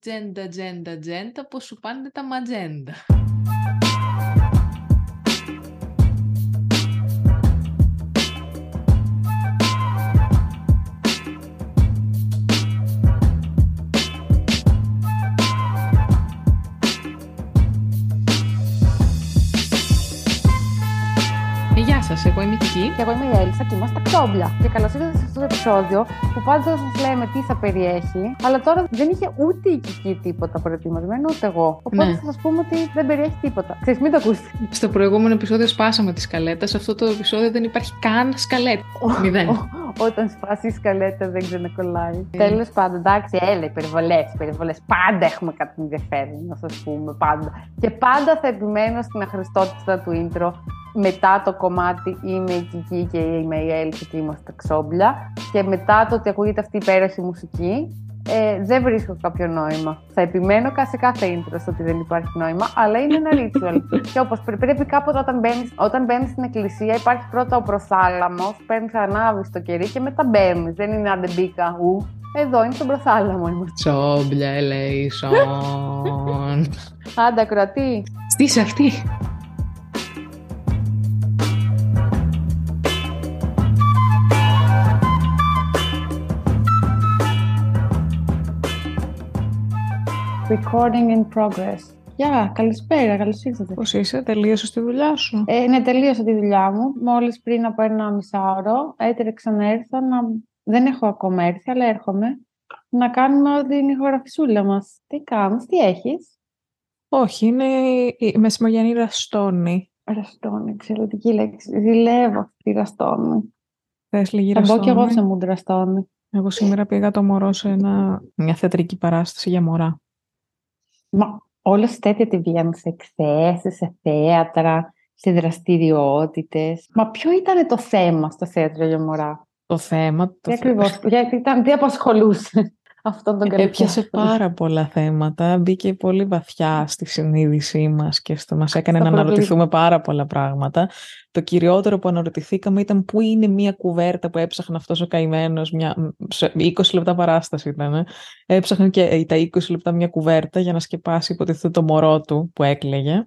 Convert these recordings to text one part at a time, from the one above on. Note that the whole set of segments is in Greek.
Τζέντα, τζέντα, τζέντα, πώς σου πάνε τα ματζέντα. Γεια σας, εγώ είμαι η Κική. Και εγώ είμαι η Έλισσα και είμαστε Ξόμπλια. Και καλώς ήρθατε σε αυτό το επεισόδιο που πάντα θα σας λέμε τι θα περιέχει. Αλλά τώρα δεν είχε ούτε η Κική τίποτα προετοιμασμένο, ούτε εγώ. Οπότε θα σας πούμε ότι δεν περιέχει τίποτα. Ξέρεις, μην το ακούσετε. Στο προηγούμενο επεισόδιο σπάσαμε τη σκαλέτα. Σε αυτό το επεισόδιο δεν υπάρχει καν σκαλέτα. Μηδέν. Όταν σπάσει η σκαλέτα δεν ξανακολλάει. Τέλος πάντων, εντάξει, έλα, υπερβολές. Πάντα έχουμε κάτι ενδιαφέρον να σας πούμε. Πάντα. Και πάντα θα επιμένω στην αχρηστότητα του intro. Μετά το κομμάτι είμαι η Κική και είμαι η Έλισσα και είμαστε Ξόμπλια. Και μετά το ότι ακούγεται αυτή η υπέροχη μουσική, δεν βρίσκω κάποιο νόημα. Θα επιμένω σε κάθε intro στο ότι δεν υπάρχει νόημα, αλλά είναι ένα ritual. Και όπως πρέπει κάποτε όταν μπαίνεις στην εκκλησία, υπάρχει πρώτα ο προθάλαμος, παίρνεις ανάβεις το κερί και μετά μπαίνεις. Δεν είναι άντε μπήκα, εδώ είναι στον προθάλαμο. Ξόμπλια, ελέησον. Άντε, ακροατή. Στήσε αυτή. Recording in progress. Γεια, καλησπέρα, καλώς ήρθατε. Πώς είσαι, τελείωσες τη δουλειά σου? Ναι, τελείωσα τη δουλειά μου. Μόλις πριν από 1,5 έτρεξα να έρθω. Δεν έχω ακόμα έρθει, αλλά έρχομαι να κάνουμε την ηχογραφησούλα μας. Τι κάνεις, τι έχεις? Όχι, είναι η μεσημεριανή ραστόνη. Ραστόνη, εξαιρετική λέξη. Ζηλεύω αυτή τη ραστόνη. Θες λίγη Θα ραστόνη? μπω κι εγώ σε μουντ ραστόνη. Εγώ σήμερα πήγα το μωρό σε μια θεατρική παράσταση για μωρά. Μα όλες τέτοια τη βγαίνουν σε εκθέσεις, σε θέατρα, σε δραστηριότητες. Μα ποιο ήταν το θέμα στο θέατρο για μωρά? Το θέμα... Τι ακριβώς, τι απασχολούσε αυτόν τον καλλιτέχνη? Έπιασε πάρα πολλά θέματα, μπήκε πολύ βαθιά στη συνείδησή μας και μας έκανε να αναρωτηθούμε πάρα πολλά πράγματα. Το κυριότερο που αναρωτηθήκαμε ήταν πού είναι μια κουβέρτα που έψαχνε αυτός ο καημένος, 20 λεπτά παράσταση ήταν. Έψαχνε και τα 20 λεπτά μια κουβέρτα για να σκεπάσει υποτίθεται το μωρό του που έκλαιγε.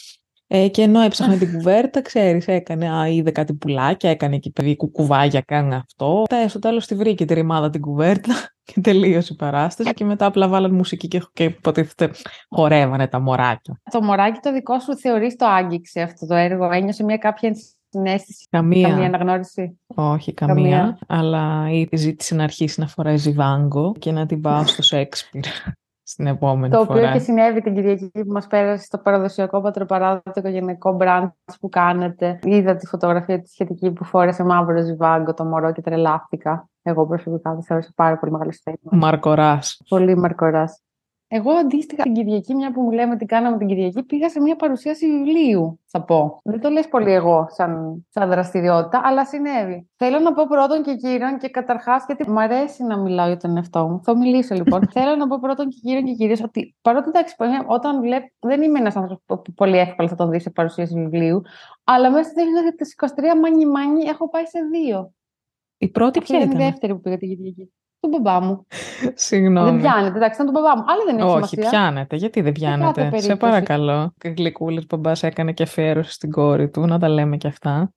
Και ενώ έψαχνε την κουβέρτα, ξέρεις, είδε κάτι πουλάκια, έκανε εκεί παιδί κουκουβάγια, κάνει αυτό. Στο τέλος τη βρήκε τη ρημάδα την κουβέρτα και τελείωσε η παράσταση. Και μετά απλά βάλαν μουσική και υποτίθεται χορεύανε τα μωράκια. Το μωράκι το δικό σου θεωρείς το άγγιξε αυτό το έργο? Ένιωσε κάποια συναίσθηση? Καμία αναγνώριση? Όχι, καμία. Αλλά ζήτησε να αρχίσει να φοράει ζιβάγκο και να την πάω στο Σέξπιρ. Στην επόμενη το φορά. οποίο και συνέβη την Κυριακή που μας πέρασε στο παραδοσιακό πατροπαράδοτο οικογενειακό μπραντς που κάνετε. Είδα τη φωτογραφία τη σχετική που φόρεσε μαύρο ζιβάγκο το μωρό και τρελάθηκα. Εγώ προσωπικά το θεώρησα πάρα πολύ μεγάλο στέγμα. Μαρκοράς. Πολύ μαρκοράς. Εγώ αντίστοιχα την Κυριακή, μια που μου λέμε τι κάναμε την Κυριακή, πήγα σε μια παρουσίαση βιβλίου, θα πω. Δεν το λες πολύ εγώ σαν δραστηριότητα, αλλά συνέβη. Θέλω να πω πρώτον και κύριον και καταρχάς, γιατί μου αρέσει να μιλάω για τον εαυτό μου. Θα μιλήσω λοιπόν. Θέλω να πω πρώτον και κύριον και κυρίως ότι παρότι εντάξει, όταν βλέπω, δεν είμαι ένας άνθρωπος που πολύ εύκολα θα τον δει σε παρουσίαση βιβλίου, αλλά μέσα στις 23 μάνι έχω πάει σε 2. Η πρώτη ποια ήταν? Είναι η δεύτερη που πήγα την Κυριακή. Τον μπαμπά μου. Συγγνώμη. Δεν πιάνεται, εντάξει, ήταν τον μπαμπά μου. Αλλά δεν έχει σημασία. Όχι, πιάνεται. Γιατί δεν πιάνεται? Σε παρακαλώ. Και γλυκούλες μπαμπάς έκανε και αφιέρωση στην κόρη του, να τα λέμε κι αυτά.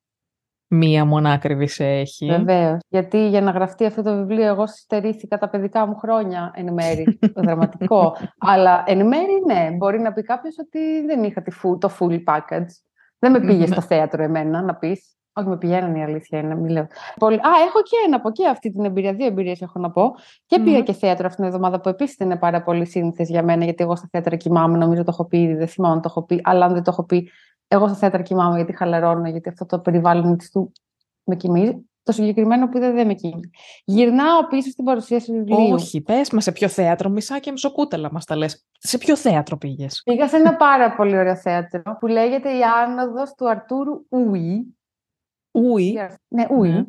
Μία μονάκριβη σε έχει. Βεβαίως. Γιατί για να γραφτεί αυτό το βιβλίο, εγώ συστερήθηκα τα παιδικά μου χρόνια εν μέρη. Δραματικό. Αλλά εν μέρη, ναι. Μπορεί να πει κάποιος ότι δεν είχα το full package. Δεν με πήγε στο θέατρο εμένα, να πεις. Όχι, με πηγαίνουν, η αλήθεια είναι. Μην λέω. Έχω και από εκεί αυτή την εμπειρία. 2 εμπειρίες έχω να πω. Και πήγα και θέατρο αυτήν την εβδομάδα που επίσης είναι πάρα πολύ σύνηθες για μένα, γιατί εγώ στα θέατρα κοιμάμαι. Νομίζω το έχω πει ήδη, δεν θυμάμαι αν το έχω πει. Αλλά αν δεν το έχω πει, εγώ στα θέατρα κοιμάμαι γιατί χαλαρώνω, γιατί αυτό το περιβάλλον του με κοιμίζει. Το συγκεκριμένο που είδα δεν με κοιμίζει. Γυρνάω πίσω στην παρουσίαση βιβλίου. Όχι, πες μας σε ποιο θέατρο, μισά και μισοκούτελα μας τα λες. Σε ποιο θέατρο πήγες? Πήγα σε ένα πάρα πολύ ωραίο θέατρο που λέγεται Η Άνοδος του Αρτούρου Ούι. Ούι. Ναι, Ούι.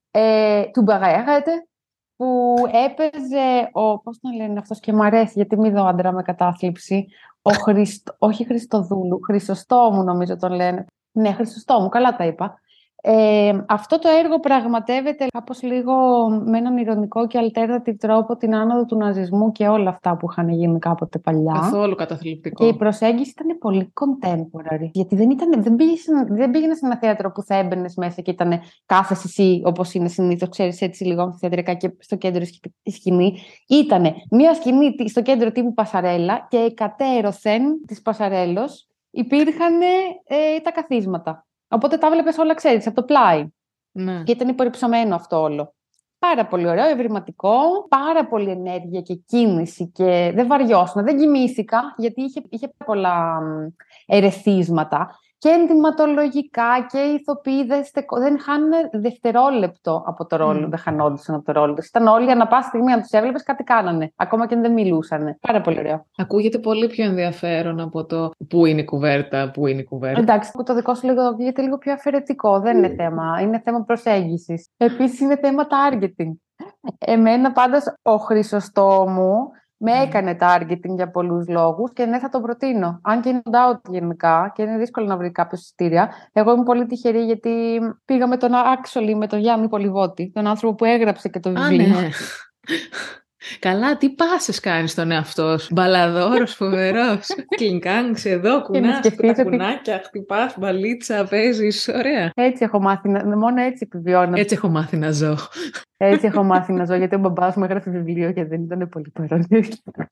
Του Μπαγαέγατε, που έπαιζε πώς να λένε αυτός και μ' αρέσει γιατί μη δω άντρα με κατάθλιψη, όχι Χριστοδούλου, Χρυσοστόμου νομίζω τον λένε. Ναι, Χρυσοστόμου, καλά τα είπα. Αυτό το έργο πραγματεύεται κάπως λίγο με έναν ηρωνικό και alternative τρόπο την άνοδο του ναζισμού και όλα αυτά που είχαν γίνει κάποτε παλιά. Καθόλου καταθλιπτικό. Και η προσέγγιση ήταν πολύ contemporary. Γιατί δεν πήγαινε σε ένα θέατρο που θα έμπαινε μέσα και ήταν κάθεσαι εσύ όπως είναι συνήθως, ξέρεις, έτσι λίγο αμφιθεατρικά και στο κέντρο η σκηνή. Ήτανε μια σκηνή στο κέντρο τύπου Πασαρέλα και κατέρωθεν της Πασαρέλος υπήρχαν τα καθίσματα. Οπότε τα βλέπεις όλα, ξέρεις, από το πλάι. Ναι. Και ήταν υπορυψωμένο αυτό όλο. Πάρα πολύ ωραίο, ευρηματικό, πάρα πολύ ενέργεια και κίνηση και δεν βαριώσουν. Δεν κοιμήθηκα γιατί είχε πολλά ερεθίσματα και ενδυματολογικά και οι ηθοποιοί δεν χάνουν δευτερόλεπτο από το ρόλο, δεν χανόντουσαν από το ρόλο τους. Ήταν όλοι ανά πάση στιγμή, αν τους έβλεπες, κάτι κάνανε, ακόμα και αν δεν μιλούσαν. Πάρα πολύ ωραίο. Ακούγεται πολύ πιο ενδιαφέρον από το πού είναι η κουβέρτα, πού είναι η κουβέρτα. Εντάξει, το δικό σου λίγο ακούγεται λίγο πιο αφαιρετικό. Δεν είναι θέμα. Είναι θέμα προσέγγισης. Επίσης είναι θέμα targeting. Εμένα πάντως ο Χρυσοστόμου με έκανε targeting για πολλούς λόγους και ναι, θα τον προτείνω. Αν και είναι out γενικά και είναι δύσκολο να βρει κάποιο εισιτήρια. Εγώ είμαι πολύ τυχερή γιατί πήγα με τον actually, με τον Γιάννη Πολυβότη, τον άνθρωπο που έγραψε και το βιβλίο. Ναι. Καλά, τι πάσες κάνεις στον εαυτό σου. Μπαλαδόρος, φοβερός. Κλινκάνγκς εδώ, κουνάς τα κουνάκια, χτυπάς μπαλίτσα, παίζεις. Ωραία. Έτσι έχω μάθει, μόνο έτσι επιβιώνω. Έτσι έχω μάθει να ζω. Έτσι έχω μάθει να ζω, γιατί ο μπαμπάς μου έγραφε βιβλίο και δεν ήταν πολύ παρόν.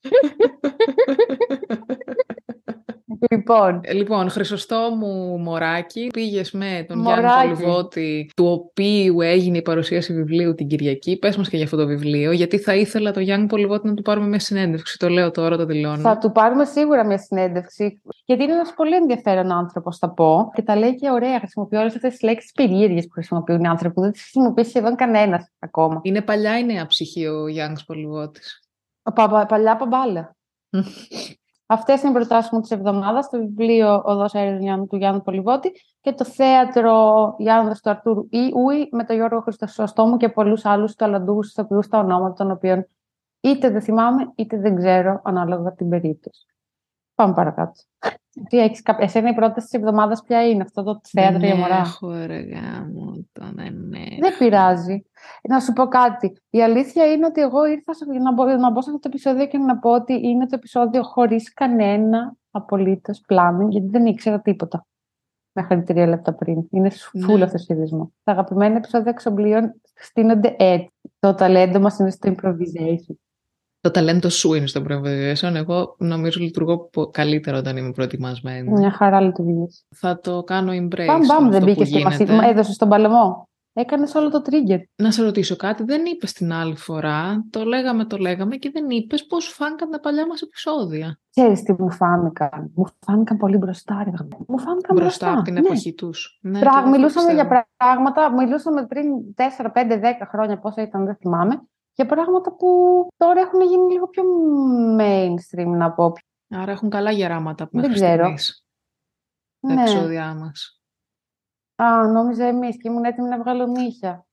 Λοιπόν, Χρυσοστόμου Μωράκη, πήγες με τον Γιάννη Πολυβότη, του οποίου έγινε η παρουσίαση βιβλίου την Κυριακή. Πες μας και για αυτό το βιβλίο, γιατί θα ήθελα τον Γιάννη Πολυβότη να του πάρουμε μια συνέντευξη. Το λέω τώρα, το δηλώνω. Θα του πάρουμε σίγουρα μια συνέντευξη, γιατί είναι ένας πολύ ενδιαφέρον άνθρωπος, θα πω. Και τα λέει και ωραία. Χρησιμοποιεί όλες αυτές τις λέξεις περίεργες που χρησιμοποιούν οι άνθρωποι, που δεν τις χρησιμοποιεί σχεδόν κανένας ακόμα. Είναι παλιά ή νέα ψυχή ο Γιάννης Πολυβότης? Παλιά παμπάλα. Αυτές είναι οι προτάσεις μου της εβδομάδας, το βιβλίο «Οδός Αέρας του Γιάννου Πολυβότη» και το θέατρο Γιάννου του Αρτούρου Ιούι με τον Γιώργο Χρυσοστόμου και πολλούς άλλους ταλαντούχους ηθοποιούς, τα ονόματα των οποίων είτε δεν θυμάμαι είτε δεν ξέρω, ανάλογα την περίπτωση. Πάμε παρακάτω. Τι έχεις, εσένα η πρόταση της εβδομάδας ποια είναι, αυτό το θέατρο για μωρά? Έχω ναι. Δεν πειράζει. Να σου πω κάτι. Η αλήθεια είναι ότι εγώ ήρθα να μπω σε αυτό το επεισόδιο και να πω ότι είναι το επεισόδιο χωρίς κανένα απολύτως πλάνο, γιατί δεν ήξερα τίποτα μέχρι 3 λεπτά πριν. Είναι φούλο αυτό το σχεδιασμό. Τα αγαπημένα επεισόδια εξομπλίων στείνονται έτσι. Το ταλέντο μας είναι στο improvisation. Το ταλέντο σου είναι στο improvisation. Εγώ νομίζω λειτουργώ καλύτερα όταν είμαι προετοιμασμένη. Μια χαρά λειτουργείς. Θα το κάνω embrace. Μπαμ, δεν μπήκες και μας έδωσες τον παλαιμό. Έκανες όλο το trigger. Να σε ρωτήσω κάτι, δεν είπες την άλλη φορά, το λέγαμε και δεν είπες πώς φάνηκαν τα παλιά μας επεισόδια. Ξέρεις τι μου φάνηκαν? Μου φάνηκαν πολύ μπροστά. Μου φάνηκαν μπροστά από την εποχή τους. Ναι, μιλούσαμε για πράγματα, μιλούσαμε πριν 4, 5, 10 χρόνια, πόσα ήταν, δεν θυμάμαι, για πράγματα που τώρα έχουν γίνει λίγο πιο mainstream, να πω. Άρα έχουν καλά γεράματα που μέχρι στιγμής τα επεισόδια μας. Νόμιζα εμείς και ήμουν έτοιμη να βγάλω νύχια.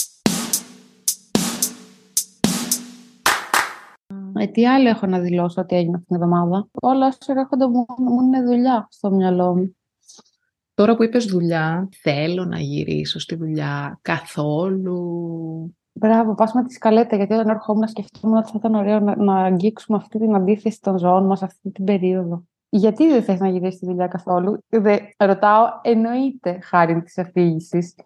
Τι άλλο έχω να δηλώσω ότι έγινε αυτήν την εβδομάδα? Όλα όσα έρχονται μου είναι δουλειά στο μυαλό μου. Τώρα που είπες δουλειά, θέλω να γυρίσω στη δουλειά καθόλου. Μπράβο, πας με τη σκαλέτα, γιατί όταν έρχομαι να σκεφτόμουν ότι θα ήταν ωραίο να αγγίξουμε αυτή την αντίθεση των ζώων μας αυτή την περίοδο. Γιατί δεν θες να γυρίσεις στη δουλειά καθόλου? Ρωτάω, εννοείται, χάρη της αφήγησης.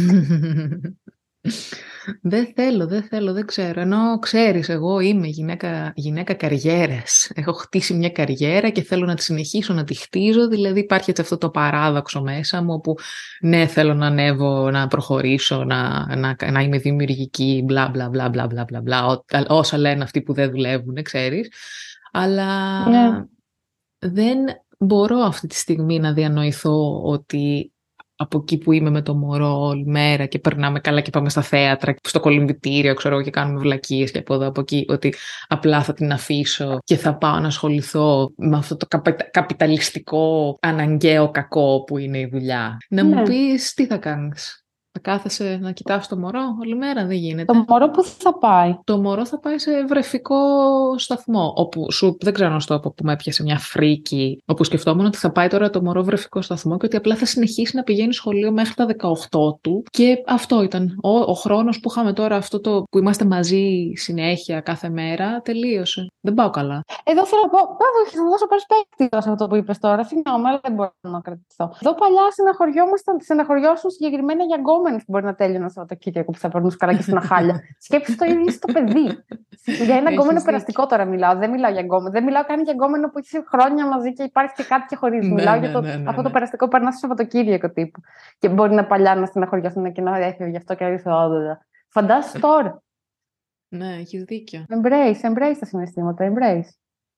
Δεν θέλω, δεν ξέρω. Ενώ ξέρεις, εγώ είμαι γυναίκα καριέρας. Έχω χτίσει μια καριέρα και θέλω να τη συνεχίσω να τη χτίζω. Δηλαδή υπάρχει έτσι αυτό το παράδοξο μέσα μου, όπου ναι, θέλω να ανέβω, να προχωρήσω, να είμαι δημιουργική, μπλα μπλα μπλα μπλα μπλα μπλα, όσα λένε αυτοί που δεν δουλεύουν, ξέρεις. Αλλά δεν μπορώ αυτή τη στιγμή να διανοηθώ ότι από εκεί που είμαι με το μωρό όλη μέρα και περνάμε καλά και πάμε στα θέατρα, στο κολυμβητήριο, ξέρω, και κάνουμε βλακίες και από εδώ από εκεί, ότι απλά θα την αφήσω και θα πάω να ασχοληθώ με αυτό το καπιταλιστικό αναγκαίο κακό που είναι η δουλειά. Να μου πεις τι θα κάνεις? Θα κάθεσαι να κοιτάς το μωρό όλη μέρα, δεν γίνεται. Το μωρό που θα πάει? Το μωρό θα πάει σε βρεφικό σταθμό, όπου δεν ξέρω αν στο όπου με έπιασε μια φρίκη, όπου σκεφτόμουν ότι θα πάει τώρα το μωρό βρεφικό σταθμό και ότι απλά θα συνεχίσει να πηγαίνει σχολείο μέχρι τα 18 του. Και αυτό ήταν. Ο χρόνος που είχαμε τώρα, αυτό το που είμαστε μαζί συνέχεια κάθε μέρα, τελείωσε. Δεν πάω καλά. Εδώ θέλω να πω, θα δώσω perspective σε αυτό που είπες τώρα. Συγγνώμη, αλλά δεν μπορώ να κρατηθώ. Εδώ παλιά στεναχωριώσουν συγκεκριμένα για γκόμενες που μπορεί να τέλειωνε το Σαββατοκύριακο που θα περνούσε καλά και στην Αχάλια. Σκέψου το ίδιο στο παιδί. Για ένα γκόμενο περαστικό τώρα μιλάω. Δεν μιλάω για γκόμενο. Δεν μιλάω καν για γκόμενο που έχει χρόνια μαζί και υπάρχει και κάτι και χωρί. Μιλάω για αυτό το περαστικό που περνά στο Σαββατοκύριακο τύπου. Και μπορεί να παλιά να στεναχωριώσουν και να έφευγε γι' αυτό και άρχισε όδοντα. Φαντάσου τώρα. Ναι, έχεις δίκιο. Embrace τα συναισθήματα, embrace.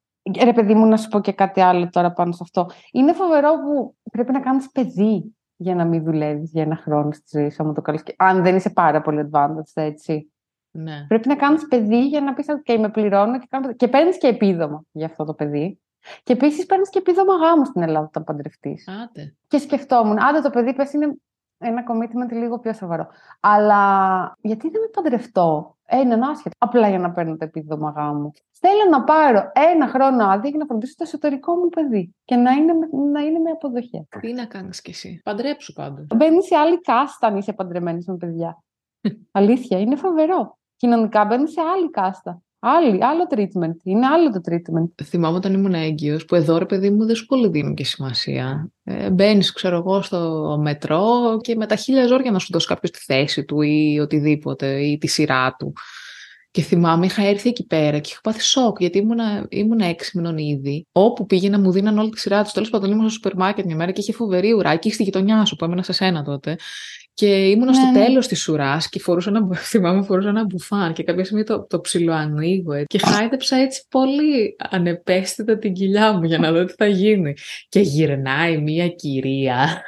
Ρε παιδί μου, να σου πω και κάτι άλλο τώρα πάνω σε αυτό. Είναι φοβερό που πρέπει να κάνεις παιδί για να μην δουλεύεις για ένα χρόνο στη ζωή σου, αν δεν είσαι πάρα πολύ advanced, έτσι. Ναι. Πρέπει να κάνεις παιδί για να πεις ότι με πληρώνω και παίρνεις και επίδομα για αυτό το παιδί. Και επίσης παίρνεις και επίδομα γάμου στην Ελλάδα όταν παντρευτείς. Άντε. Και σκεφτόμουν, άντε το παιδί πες είναι ένα commitment λίγο πιο σοβαρό. Αλλά γιατί δεν με παντρευτώ? Είναι άσχετο. Απλά για να παίρνω το επίδομα γάμου. Θέλω να πάρω ένα χρόνο άδεια για να φροντίσω το εσωτερικό μου παιδί και να είναι με αποδοχή. Τι να κάνεις κι εσύ? Παντρέψου πάντα. Μπαίνεις σε άλλη κάστα αν είσαι παντρεμένος με παιδιά. Αλήθεια, είναι φοβερό. Κοινωνικά μπαίνεις σε άλλη κάστα. Άλλο treatment. Είναι άλλο το treatment. Θυμάμαι όταν ήμουν έγκυος, που εδώ ρε παιδί μου δεν σου πολύ δίνουν και σημασία. Μπαίνεις, ξέρω εγώ, στο μετρό και με τα 1000 ζόρια να σου δώσει κάποιος τη θέση του ή οτιδήποτε ή τη σειρά του. Και θυμάμαι, είχα έρθει εκεί πέρα και είχα πάθει σοκ, γιατί ήμουν 6 μηνών ήδη. Όπου πήγαινα, μου δίναν όλη τη σειρά του. Τέλος πάντων, ήμουν στο σούπερ μάρκετ μια μέρα και είχε φοβερή ουρά. Εκεί στη γειτονιά σου που έμενα σε σένα τότε. Και ήμουν στο τέλος της ουράς και φορούσα ένα μπουφάν. Και κάποια στιγμή το ψιλοανοίγω και χάιδεψα έτσι πολύ ανεπαίσθητα την κοιλιά μου για να δω τι θα γίνει. Και γυρνάει μια κυρία.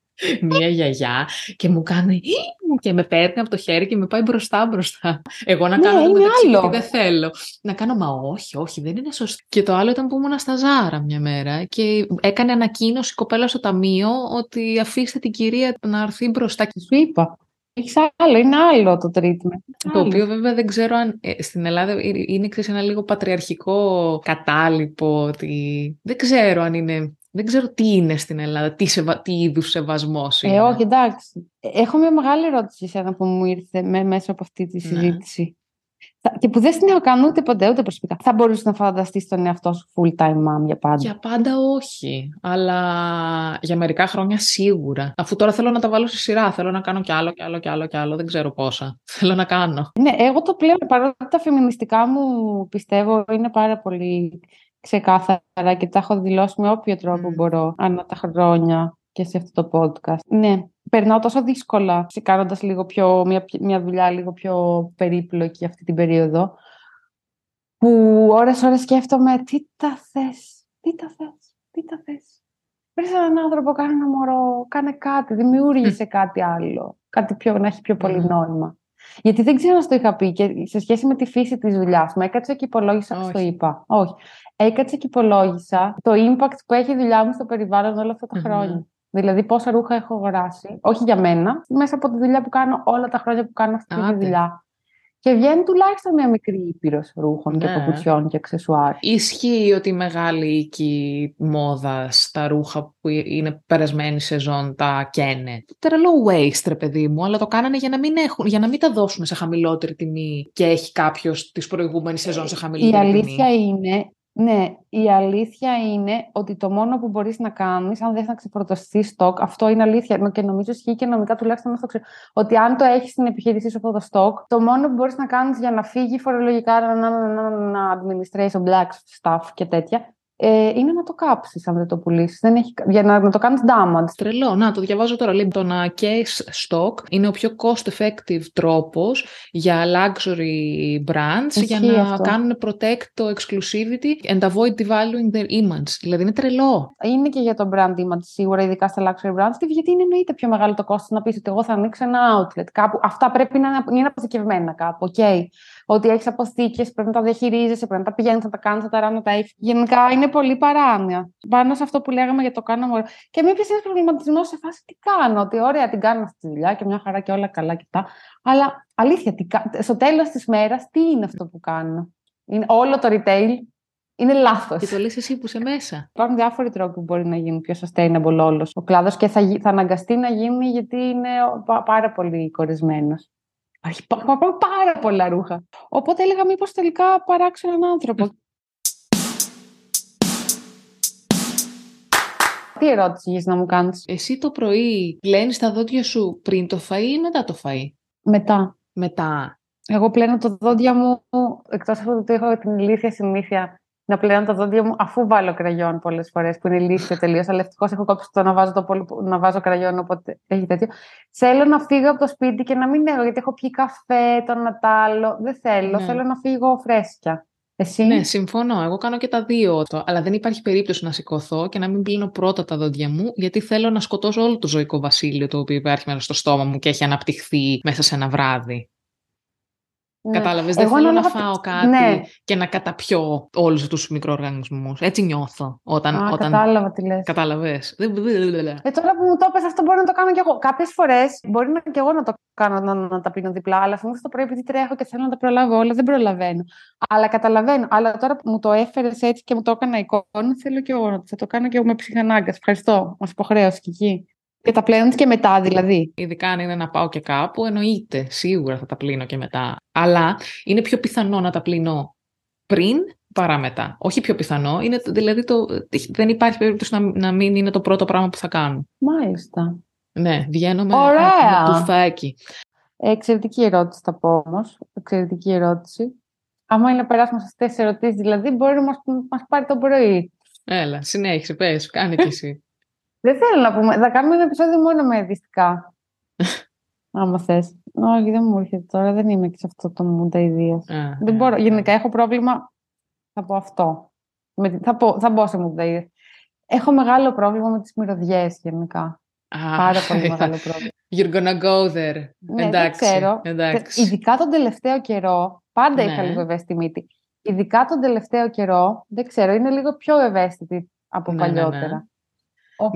Μία γιαγιά και μου κάνει και με παίρνει από το χέρι και με πάει μπροστά. Εγώ να κάνω το μεταξύ γιατί δεν θέλω. Να κάνω μα όχι, δεν είναι σωστό. Και το άλλο ήταν που ήμουν στα Ζάρα μια μέρα και έκανε ανακοίνωση η κοπέλα στο ταμείο ότι αφήστε την κυρία να έρθει μπροστά. Και σου είπα. Έχεις άλλο, είναι άλλο το treatment. Το οποίο βέβαια δεν ξέρω αν στην Ελλάδα είναι ένα λίγο πατριαρχικό κατάλοιπο. Ότι δεν ξέρω αν είναι. Δεν ξέρω τι είναι στην Ελλάδα, τι είδους σεβασμός είναι. Όχι, εντάξει. Έχω μια μεγάλη ερώτηση σε ένα που μου ήρθε μέσα από αυτή τη συζήτηση. Και που δεν την έχω κάνει ούτε ποτέ, ούτε προσωπικά. Θα μπορούσες να φανταστείς τον εαυτό σου full-time mom για πάντα? Για πάντα όχι, αλλά για μερικά χρόνια σίγουρα. Αφού τώρα θέλω να τα βάλω σε σειρά, θέλω να κάνω κι άλλο, δεν ξέρω πόσα. Θέλω να κάνω. Ναι, εγώ το πλέον, παρότι τα φεμινιστικά μου πιστεύω είναι πάρα πολύ ξεκάθαρα και τα έχω δηλώσει με όποιο τρόπο μπορώ ανά τα χρόνια και σε αυτό το podcast. Ναι, περνάω τόσο δύσκολα κάνοντας μια δουλειά λίγο πιο περίπλοκη αυτή την περίοδο που ώρες σκέφτομαι τι τα θες. Βρες έναν άνθρωπο, κάνε ένα μωρό, κάνε κάτι, δημιούργησε κάτι άλλο, κάτι να έχει πιο πολύ νόημα. Γιατί δεν ξέρω να το είχα πει και σε σχέση με τη φύση της δουλειάς μου. Έκατσα και υπολόγισα, το είπα. Όχι. Έκατσα και υπολόγισα το impact που έχει η δουλειά μου στο περιβάλλον όλα αυτά τα χρόνια. Δηλαδή, πόσα ρούχα έχω αγοράσει, όχι για μένα, μέσα από τη δουλειά που κάνω, όλα τα χρόνια που κάνω αυτή τη δουλειά. Και βγαίνει τουλάχιστον μια μικρή ήπειρος ρούχων και παπουτσιών και αξεσουάρ. Ισχύει ότι η μεγάλη οίκη μόδα στα ρούχα που είναι περασμένη σεζόν τα καίνε. Τρελό waste, ρε παιδί μου, αλλά το κάνανε για να μην τα δώσουν σε χαμηλότερη τιμή και έχει κάποιος της προηγούμενης σεζόν σε χαμηλότερη τιμή. Η αλήθεια είναι ότι το μόνο που μπορείς να κάνεις, αν δεν θα ξεπροτωστείς στόκ, αυτό είναι αλήθεια και νομίζω ισχύει και νομικά τουλάχιστον αυτό ξέρω, ότι αν το έχεις στην επιχείρησή σου αυτό το στόκ, το μόνο που μπορείς να κάνεις για να φύγει φορολογικά administration, black stuff και τέτοια, είναι να το κάψεις αν δεν το πουλήσεις. Για να το κάνεις damage. Τρελό. Να, το διαβάζω τώρα. Λέει, το να καίεις stock είναι ο πιο cost-effective τρόπος για luxury brands για να κάνουν protect το exclusivity and avoid devaluing their image. Δηλαδή είναι τρελό. Είναι και για το brand image σίγουρα, ειδικά στα luxury brands, γιατί είναι εννοείται πιο μεγάλο το κόστος να πεις ότι εγώ θα ανοίξω ένα outlet κάπου. Αυτά πρέπει να είναι αποθηκευμένα κάπου. Okay. Ότι έχεις αποθήκες, πρέπει να τα διαχειρίζεσαι, πρέπει να τα πηγαίνεις, να τα κάνεις, να τα ράνεις, να τα έχεις. Γενικά είναι πολύ παράνοια. Πάνω σε αυτό που λέγαμε για το κάνω μωρό. Και με έπιασε ένα προβληματισμό σε φάση τι κάνω. Ότι ωραία, την κάνω αυτή τη δουλειά και μια χαρά και όλα καλά και αυτά. Αλλά αλήθεια, στο τέλος της μέρας, τι είναι αυτό που κάνω? Είναι όλο το retail. Είναι λάθος. Και το λες εσύ που είσαι μέσα. Υπάρχουν διάφοροι τρόποι που μπορεί να γίνει πιο sustainable όλος ο κλάδος και θα αναγκαστεί να γίνει γιατί είναι πάρα πολύ κορεσμένος. Υπάρχει πάρα πολλά ρούχα. Οπότε έλεγα μήπως τελικά παράξω έναν άνθρωπο. Τι ερώτηση έχεις να μου κάνεις? Εσύ το πρωί πλένεις τα δόντια σου πριν το φαΐ ή μετά το φαΐ? Μετά. Εγώ πλένω τα δόντια μου, εκτός από το ότι έχω την ηλίθια συνήθεια να πλένω τα δόντια μου αφού βάλω κραγιόν πολλές φορές, που είναι ηλίθιο τελείως. Αλλά ευτυχώς έχω κόψει το να βάζω κραγιόν, οπότε έχει τέτοιο. Θέλω να φύγω από το σπίτι και να μην έχω, γιατί έχω πιει καφέ, το ένα τ' άλλο. Δεν θέλω. Ναι. Θέλω να φύγω φρέσκια. Εσύ? Ναι, συμφωνώ. Εγώ κάνω και τα δύο. Αλλά δεν υπάρχει περίπτωση να σηκωθώ και να μην πλύνω πρώτα τα δόντια μου, γιατί θέλω να σκοτώσω όλο το ζωικό βασίλειο το οποίο υπάρχει μέσα στο στόμα μου και έχει αναπτυχθεί μέσα σε ένα βράδυ. Ναι. Κατάλαβες, δεν θέλω να φάω κάτι και να καταπιώ όλους τους μικροοργανισμούς. Έτσι νιώθω όταν... Κατάλαβα τι λες. Κατάλαβες. Τώρα που μου το είπες αυτό μπορώ να το κάνω κι εγώ. Κάποιες φορές μπορεί κι εγώ να το κάνω, να τα πίνω διπλά, αλλά θυμάμαι το πρωί επειδή τρέχω και θέλω να τα προλάβω όλα, δεν προλαβαίνω. Αλλά καταλαβαίνω. Αλλά τώρα που μου το έφερες έτσι και μου το έκανα εικόνα, θέλω κι εγώ. Θα το κάνω κι εγώ με ψυχανάγκας. Ευχαριστώ. Μας υποχρέωσε κι εκεί. Και τα πλένω και μετά, δηλαδή. Ειδικά αν είναι να πάω και κάπου, εννοείται. Σίγουρα θα τα πλύνω και μετά. Αλλά είναι πιο πιθανό να τα πλύνω πριν παρά μετά. Όχι πιο πιθανό. Είναι, δηλαδή δεν υπάρχει περίπτωση να μην είναι το πρώτο πράγμα που θα κάνω. Μάλιστα. Ναι, βγαίνω με τουφάκι. Εξαιρετική ερώτηση θα πω όμως. Εξαιρετική ερώτηση. Άμα είναι να περάσουμε σε αυτές τις ερωτήσεις, δηλαδή μπορεί να μας πάρει το πρωί. Έλα, συνέχισε, πες, κάνε κι εσύ. Δεν θέλω να πούμε. Θα κάνουμε ένα επεισόδιο μόνο με ειδιστικά. Άμα θες. Όχι, δεν μου έρχεται τώρα. Δεν είμαι και σε αυτό το mood ideas. Δεν μπορώ. Γενικά έχω πρόβλημα. Θα πω αυτό. Θα μπω σε mood ideas. Έχω μεγάλο πρόβλημα με τις μυρωδιές γενικά. Πάρα πολύ μεγάλο πρόβλημα. You're gonna go there. Ναι, εντάξει. Δεν ξέρω. Εντάξει. Ειδικά τον τελευταίο καιρό. Πάντα είχα λίγο ευαίσθητη μύτη. Ειδικά τον τελευταίο καιρό. Δεν ξέρω. Είναι λίγο πιο ευαίσθητη από παλιότερα. Ναι. Οπότε,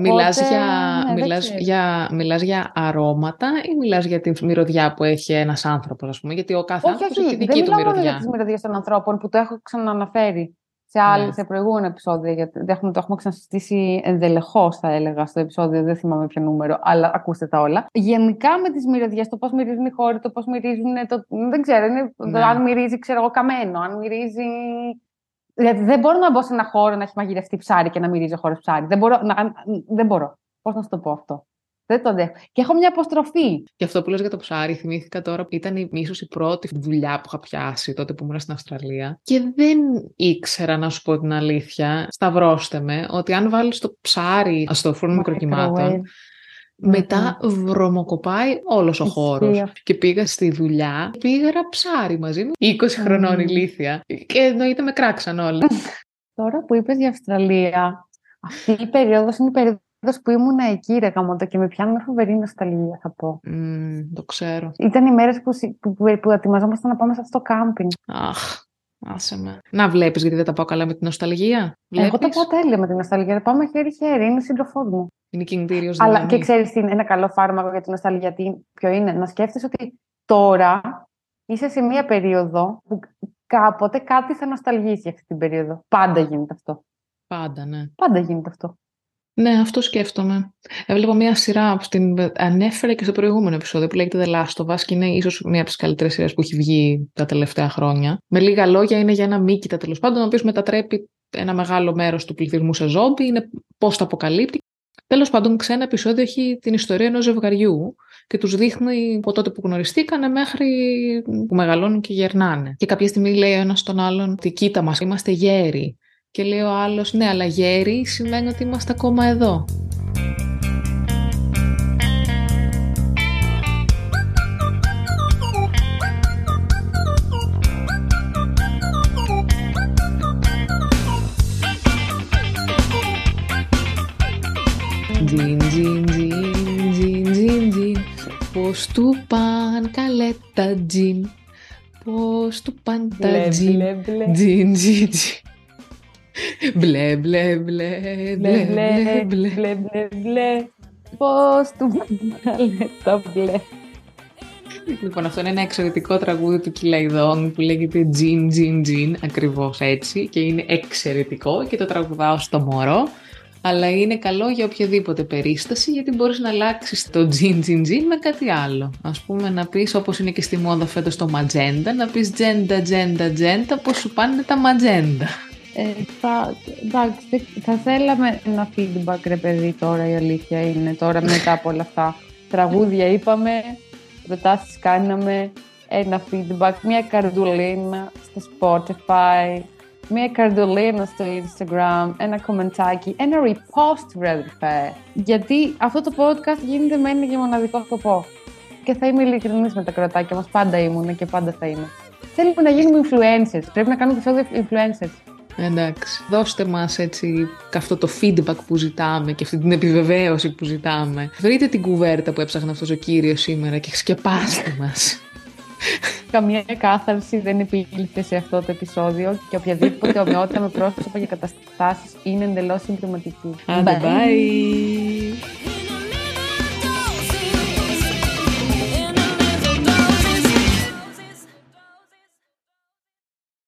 μιλάς για αρώματα ή μιλάς για τη μυρωδιά που έχει ένας άνθρωπος, ας πούμε? Γιατί ο κάθε άνθρωπος έχει δική του μυρωδιά. Δεν μιλάω για τις μυρωδιές των ανθρώπων που το έχω ξανααναφέρει σε προηγούμενα επεισόδια. Γιατί το έχουμε ξανασυζητήσει ενδελεχώς, θα έλεγα, στο επεισόδιο. Δεν θυμάμαι ποιο νούμερο, αλλά ακούστε τα όλα. Γενικά με τις μυρωδιές, το πώς μυρίζουν οι χώροι, το πώς μυρίζουν. Δεν ξέρω, αν μυρίζει, ξέρω εγώ, καμένο, αν μυρίζει. Δηλαδή, δεν μπορώ να μπω σε ένα χώρο να έχει μαγειρευτεί ψάρι και να μυρίζει ο χώρος ψάρι. Δεν μπορώ. Πώς να σου το πω αυτό? Δεν το αντέχω. Και έχω μια αποστροφή. Και αυτό που λες για το ψάρι, θυμήθηκα τώρα, ήταν ίσως η πρώτη δουλειά που είχα πιάσει τότε που ήμουν στην Αυστραλία. Και δεν ήξερα, να σου πω την αλήθεια, σταυρώστε με, ότι αν βάλεις το ψάρι στο φούρνο μικροκυμάτων, μετά βρωμοκοπάει όλος ο χώρος. Και πήγα στη δουλειά, πήγαρα ψάρι μαζί μου, 20 χρονών ηλίθεια. Και εννοείται με κράξαν όλοι. Τώρα που είπες για Αυστραλία, αυτή η περίοδος είναι η περίοδος που ήμουν εκεί, ρε γαμώτο, και με πιάνει με φοβερή νοσταλγία, θα πω. Το ξέρω. Ήταν οι μέρες που ετοιμαζόμασταν να πάμε σε αυτό το κάμπινγκ. Αχ. Άσε με. Να βλέπεις γιατί δεν τα πάω καλά με την νοσταλγία. Βλέπεις? Εγώ τα πάω τέλεια με την νοσταλγία. Πάμε χέρι-χέρι. Είναι σύντροφός μου. Είναι κινητήριος δύναμη. Αλλά και ξέρεις τι είναι ένα καλό φάρμακο για την νοσταλγία? Ποιο είναι? Να σκέφτεσαι ότι τώρα είσαι σε μία περίοδο που κάποτε κάτι θα νοσταλγήσει για αυτή την περίοδο. Πάντα γίνεται αυτό. Πάντα, ναι. Πάντα γίνεται αυτό. Ναι, αυτό σκέφτομαι. Έβλεπα μία σειρά που την ανέφερε και στο προηγούμενο επεισόδιο που λέγεται The Last of Us και είναι ίσως μία από τις καλύτερες σειρές που έχει βγει τα τελευταία χρόνια. Με λίγα λόγια, είναι για ένα μύκητα τέλος πάντων, ο οποίος μετατρέπει ένα μεγάλο μέρος του πληθυσμού σε ζόμπι, είναι πώς τα αποκαλύπτει. Τέλος πάντων, ξένα επεισόδιο έχει την ιστορία ενός ζευγαριού και τους δείχνει από τότε που γνωριστήκανε μέχρι που μεγαλώνουν και γερνάνε. Και κάποια στιγμή λέει ο ένας στον άλλον ότι κοίτα μας, είμαστε γέροι. Και λέει ο άλλος, ναι, αλλά γέροι σημαίνει ότι είμαστε ακόμα εδώ. Τζιν, τζιν, τζιν, τζιν, τζιν, τζιν. Πώς του παν καλέ τα τζιν. Πώς του παν τα τζιν. Τζιν, τζιν, τζιν. Μπλε, μπλε, μπλε, μπλε, μπλε, μπλε. Μπλε, μπλε, μπλε. Πώς του βάλε τα μπλε. Λοιπόν, αυτό είναι ένα εξαιρετικό τραγούδι του Κιλαϊδόν που λέγεται Τζιν, Τζιν, Τζιν, ακριβώς έτσι, και είναι εξαιρετικό και το τραγουδάω στο μωρό, αλλά είναι καλό για οποιαδήποτε περίσταση, γιατί μπορείς να αλλάξεις το Τζιν, Τζιν, Τζιν με κάτι άλλο. Ας πούμε να πεις, όπως είναι και στη μόδα φέτος το ματζέντα, να πεις τζέντα, τζέντα, τζέντα, πώς σου πάνε τα ματζέντα. Εντάξει, θα θέλαμε ένα feedback, ρε παιδί, τώρα η αλήθεια είναι, τώρα μετά από όλα αυτά. Τραγούδια είπαμε, προτάσεις κάναμε, ένα feedback, μια καρδουλίνα στο Spotify, μια καρδουλίνα στο Instagram, ένα κομμεντάκι, ένα repost, ρε αδερφέ. Γιατί αυτό το podcast γίνεται με ένα και μοναδικό σκοπό. Και θα είμαι ειλικρινής με τα κρατάκια μας, πάντα ήμουν και πάντα θα είμαι. Θέλουμε να γίνουμε influencers, πρέπει να κάνουμε επεισόδιο influencers. Εντάξει, δώστε μας έτσι αυτό το feedback που ζητάμε και αυτή την επιβεβαίωση που ζητάμε. Βρείτε την κουβέρτα που έψαχνε αυτός ο κύριος σήμερα και σκεπάστε μας. Καμία κάθαρση δεν επήλθε σε αυτό το επεισόδιο και οποιαδήποτε ομοιότητα με πρόσωπα και καταστάσεις είναι εντελώς συμπληρωματική. Άντε, bye!